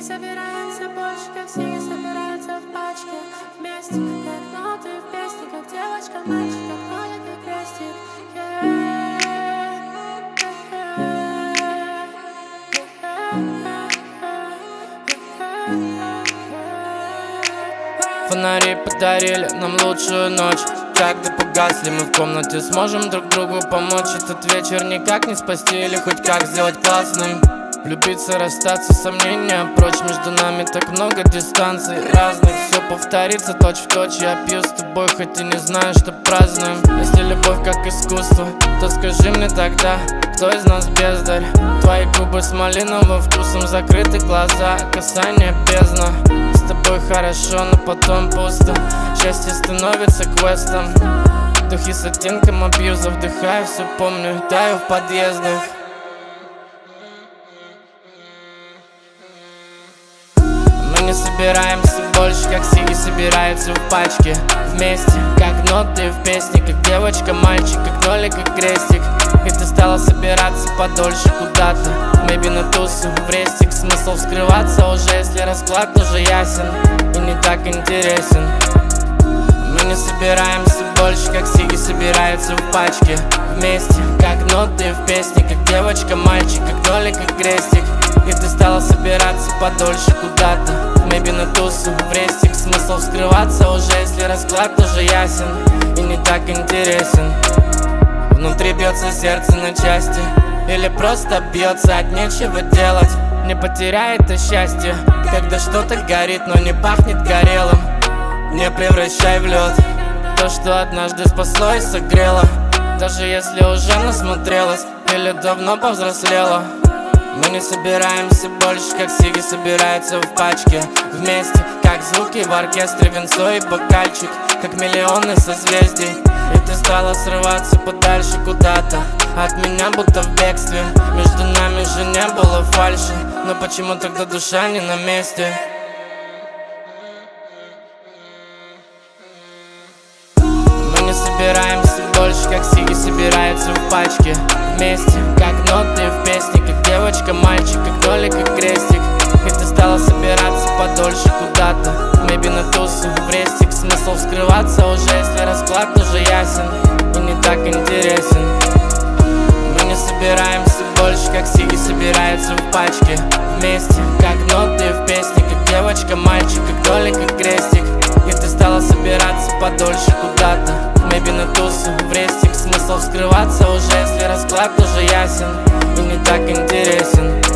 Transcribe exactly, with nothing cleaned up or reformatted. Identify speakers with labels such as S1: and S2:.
S1: собираемся больше, как сиги собираются в пачке. Вместе, как ноты в песне, как девочка, мальчик, как нолик и крестик.
S2: Фонари подарили нам лучшую ночь. Когда погасли, мы в комнате сможем друг другу помочь. Этот вечер никак не спасти или хоть как сделать классным. Влюбиться, расстаться, сомнения прочь. Между нами так много дистанций разных. Все повторится точь в точь. Я пью с тобой, хоть и не знаю, что празднуем. Если любовь как искусство, то скажи мне тогда, кто из нас бездарь? Твои губы с малиновым вкусом, закрыты глаза, касание бездна. С тобой хорошо, но потом пусто. Счастье становится квестом. Духи с оттенком абьюза, вдыхаю, все помню, таю в подъездах. Мы не собираемся больше, как сиги собираются в пачке. Вместе, как ноты в песне, как девочка, мальчик, как нолик и крестик. И ты стала собираться подольше куда-то, maybe на тусу, в рестик. Смысл вскрываться уже, если расклад уже ясен и не так интересен. Мы не собираемся больше, как сиги собираются в пачке. Вместе, как ноты в песне, как девочка, мальчик, как нолик и крестик. И ты стала собираться подольше куда-то, maybe на тусу, в рестик. Смысл вскрываться уже, если расклад уже ясен и не так интересен. Внутри бьется сердце на части, или просто бьется от нечего делать. Не потеряй это счастье, когда что-то горит, но не пахнет горелым. Не превращай в лед то, что однажды спасло и согрело. Даже если уже насмотрелась или давно повзрослела. Мы не собираемся больше, как сиги собираются в пачке. Вместе, как звуки в оркестре, винцо и бокальчик, как миллионы созвездий. И ты стала срываться подальше куда-то от меня, будто в бегстве. Между нами же не было фальши, но почему тогда душа не на месте? Мы не собираемся больше, как сиги собираются в пачке. Вместе, как ноты в песне, как девочка, мальчик, как нолик и крестик. И ты стала собираться подольше куда-то, maybe на тусу, в рестик. Смысл вскрываться уже, если расклад уже ясен и не так интересен. Мы не собираемся больше, как сиги собираются в пачке. Вместе, как ноты в песне, как девочка, мальчик, как нолик и крестик. И ты стала собираться подольше куда-то, maybe на тусу, в рестик. Смысл вскрываться уже, если расклад уже ясен и не так интересен.